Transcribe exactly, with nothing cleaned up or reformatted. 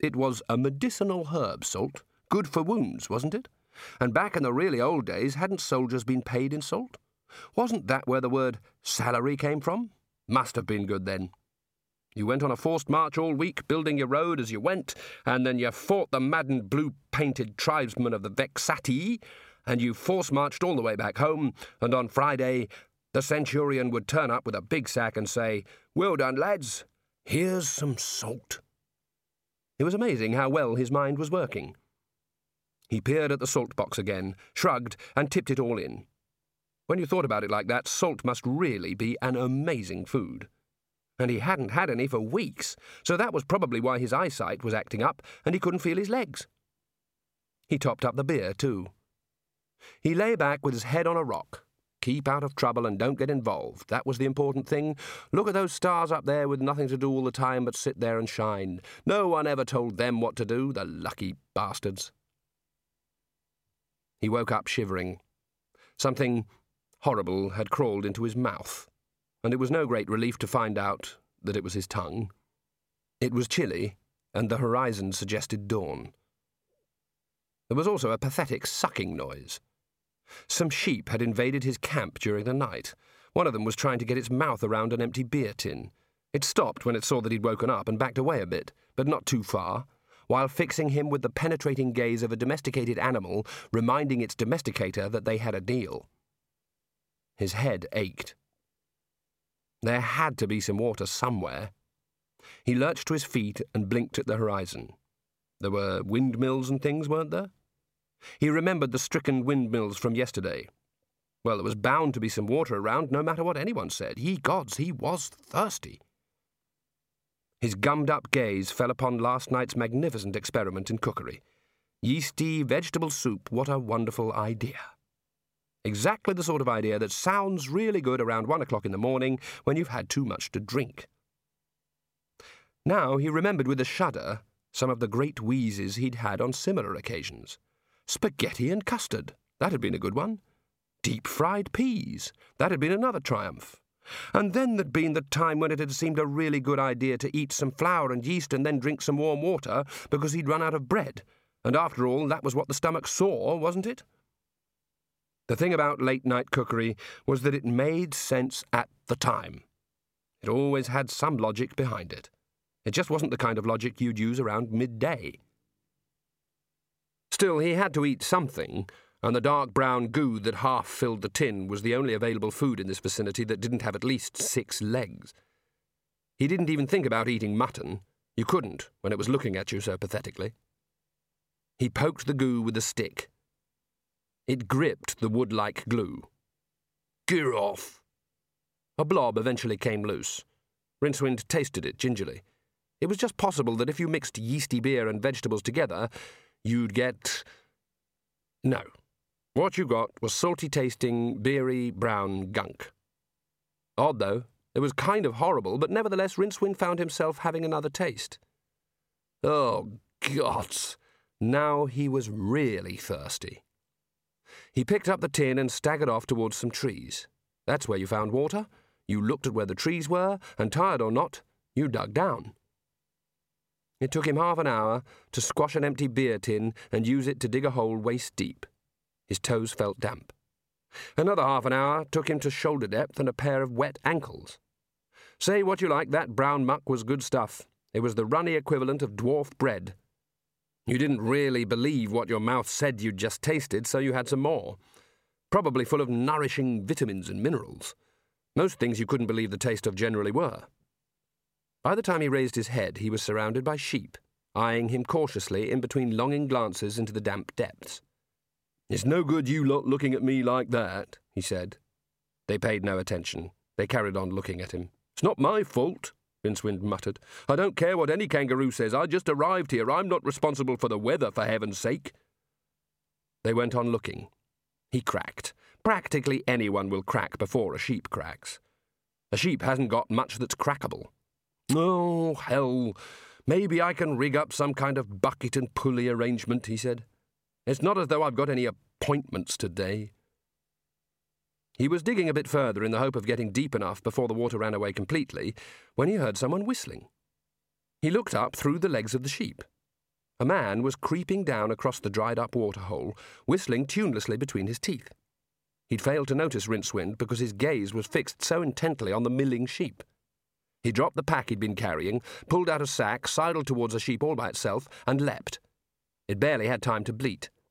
It was a medicinal herb, salt. Good for wounds, wasn't it? And back in the really old days, hadn't soldiers been paid in salt? Wasn't that where the word salary came from? Must have been good then. You went on a forced march all week, building your road as you went, and then you fought the maddened blue-painted tribesmen of the Vexati, and you force-marched all the way back home, and on Friday the centurion would turn up with a big sack and say, "Well done, lads. Here's some salt." It was amazing how well his mind was working. He peered at the salt box again, shrugged, and tipped it all in. When you thought about it like that, salt must really be an amazing food. And he hadn't had any for weeks, so that was probably why his eyesight was acting up and he couldn't feel his legs. He topped up the beer, too. He lay back with his head on a rock. Keep out of trouble and don't get involved. That was the important thing. Look at those stars up there with nothing to do all the time but sit there and shine. No one ever told them what to do, the lucky bastards. He woke up shivering. Something horrible had crawled into his mouth, and it was no great relief to find out that it was his tongue. It was chilly, and the horizon suggested dawn. There was also a pathetic sucking noise. Some sheep had invaded his camp during the night. One of them was trying to get its mouth around an empty beer tin. It stopped when it saw that he'd woken up and backed away a bit, but not too far, while fixing him with the penetrating gaze of a domesticated animal, reminding its domesticator that they had a deal. His head ached. There had to be some water somewhere. He lurched to his feet and blinked at the horizon. There were windmills and things, weren't there? He remembered the stricken windmills from yesterday. Well, there was bound to be some water around, no matter what anyone said. Ye gods, he was thirsty. His gummed-up gaze fell upon last night's magnificent experiment in cookery. Yeasty vegetable soup, what a wonderful idea. Exactly the sort of idea that sounds really good around one o'clock in the morning when you've had too much to drink. Now he remembered with a shudder some of the great wheezes he'd had on similar occasions. Spaghetti and custard, that had been a good one. Deep-fried peas, that had been another triumph. And then there'd been the time when it had seemed a really good idea to eat some flour and yeast and then drink some warm water because he'd run out of bread. And after all, that was what the stomach saw, wasn't it? The thing about late-night cookery was that it made sense at the time. It always had some logic behind it. It just wasn't the kind of logic you'd use around midday. Still, he had to eat something, and the dark brown goo that half filled the tin was the only available food in this vicinity that didn't have at least six legs. He didn't even think about eating mutton. You couldn't, when it was looking at you so pathetically. He poked the goo with a stick. It gripped the wood-like glue. "Get off!" A blob eventually came loose. Rincewind tasted it gingerly. It was just possible that if you mixed yeasty beer and vegetables together, you'd get... No. What you got was salty-tasting, beery, brown gunk. Odd, though. It was kind of horrible, but nevertheless Rincewind found himself having another taste. Oh, gods! Now he was really thirsty. He picked up the tin and staggered off towards some trees. That's where you found water. You looked at where the trees were, and tired or not, you dug down. It took him half an hour to squash an empty beer tin and use it to dig a hole waist deep. His toes felt damp. Another half an hour took him to shoulder depth and a pair of wet ankles. Say what you like, that brown muck was good stuff. It was the runny equivalent of dwarf bread. You didn't really believe what your mouth said you'd just tasted, so you had some more. Probably full of nourishing vitamins and minerals. Most things you couldn't believe the taste of generally were. By the time he raised his head, he was surrounded by sheep, eyeing him cautiously in between longing glances into the damp depths. "It's no good you lot looking at me like that," he said. They paid no attention. They carried on looking at him. "It's not my fault," Rincewind muttered. "I don't care what any kangaroo says. I just arrived here. I'm not responsible for the weather, for heaven's sake." They went on looking. He cracked. Practically anyone will crack before a sheep cracks. A sheep hasn't got much that's crackable. "Oh, hell, maybe I can rig up some kind of bucket and pulley arrangement," he said. "It's not as though I've got any appointments today." He was digging a bit further in the hope of getting deep enough before the water ran away completely when he heard someone whistling. He looked up through the legs of the sheep. A man was creeping down across the dried-up waterhole, whistling tunelessly between his teeth. He'd failed to notice Rincewind because his gaze was fixed so intently on the milling sheep. He dropped the pack he'd been carrying, pulled out a sack, sidled towards a sheep all by itself, and leapt. It barely had time to bleat.